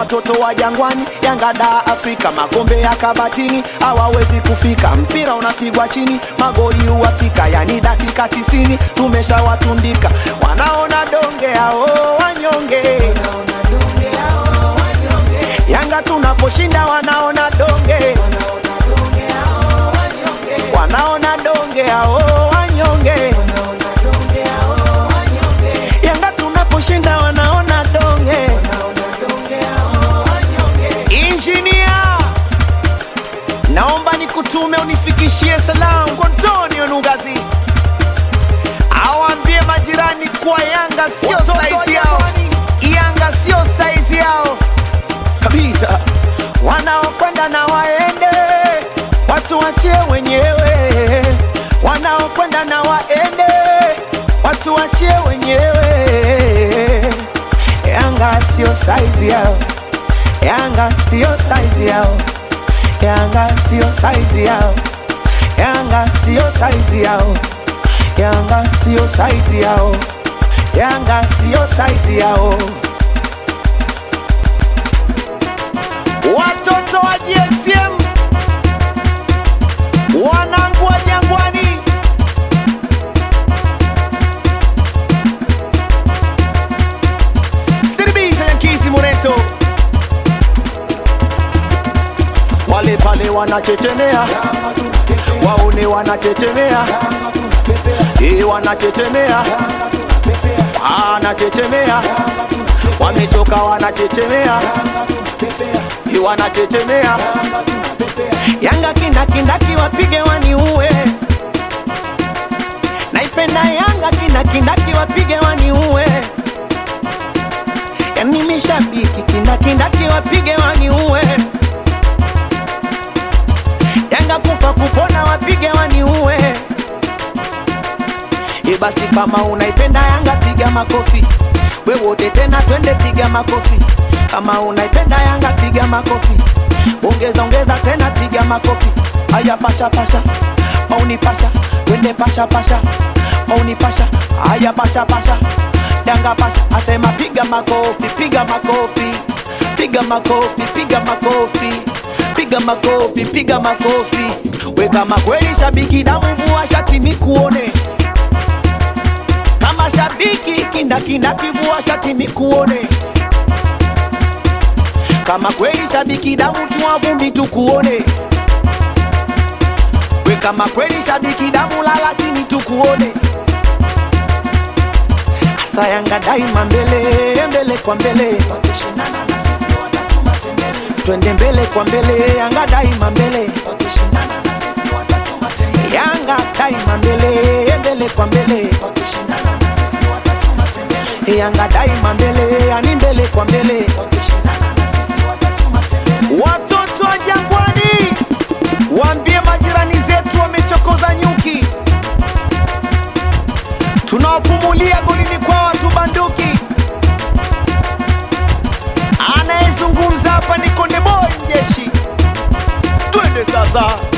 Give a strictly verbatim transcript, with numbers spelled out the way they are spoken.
watoto wa Jangwani, Yanga da Afrika, makombe ya kabatini hawawezi kufika. Mpira unapigwa chini, magoli huwapika, yani dakika tisini tumeshawatundika. Wanaona donge hao wanyonge, Yanga tunaposhinda wanaona donge, wanaona donge hao wanyonge, Yanga tunaposhinda wanaona donge. Engineer, naomba nikutume unifikishie salamu kwa Antonio Nugazi, awambie majirani kwa Yanga sio size yao, Yanga sio size yao kabisa. Wanaokwenda na waende, watu wachie wenyewe. Wanaokwenda na waende, watu wachie wenyewe. Yanga sio size yao, Yanga sio size yao, Yanga sio size yao, Yanga sio size yao, Yanga sio size yao, Yanga sio size yao. Watoto wa G S M, wanangu wa Jangwani, Siribisa Yankizi Moreto, wale pale wanachechemea, waone wanachechemea, eh wanachechemea, wanachechemea, wamechoka wanachechemea, eh wanachechemea. Yanga kinda kindaki wapige waniue, naipenda Yanga kinda kindaki wapige waniue, yani mishabiki kinda kindaki wapige waniue, Yanga kufa kupona wapige waniue. E basi kama unaipenda Yanga piga makofi, we wote tena twende piga makofi. Kama unaipenda Yanga piga makofi, ongeza ongeza tena piga makofi. Aya pasha pasha, mauni pasha, twende pasha pasha, mauni pasha, aya pasha pasha, Yanga pasha, asema piga makofi, piga makofi, piga makofi, piga makofi, piga makofi, piga makofi. We kama kweli shabiki damu vua shati nikuone, kama shabiki kinda kinda kivua shati nikuone, kama kweli shabiki damu tuwa vumbi tukuone. We kama kweli shabiki damu lala chini tukuone. Asa Yanga daima mbele, mbele kwa mbele, wakishindana na sisi watatuma tembele. Twende mbele kwa mbele, Yanga daima mbele, wakishindana na sisi watatuma tembele. Yanga daima mbele, mbele kwa mbele, wakishindana na sisi watatuma tembele. Yanga daima mbele, yani mbele kwa mbele, wakishindana na sisi watatuma tembele. Watoto wa Jangwani, waambie majirani zetu wamechokoza nyuki, tunawapumulia golini kwa watu banduki. Anayezungumza hapa ni Konde Boy Mjeshi, twende sasa.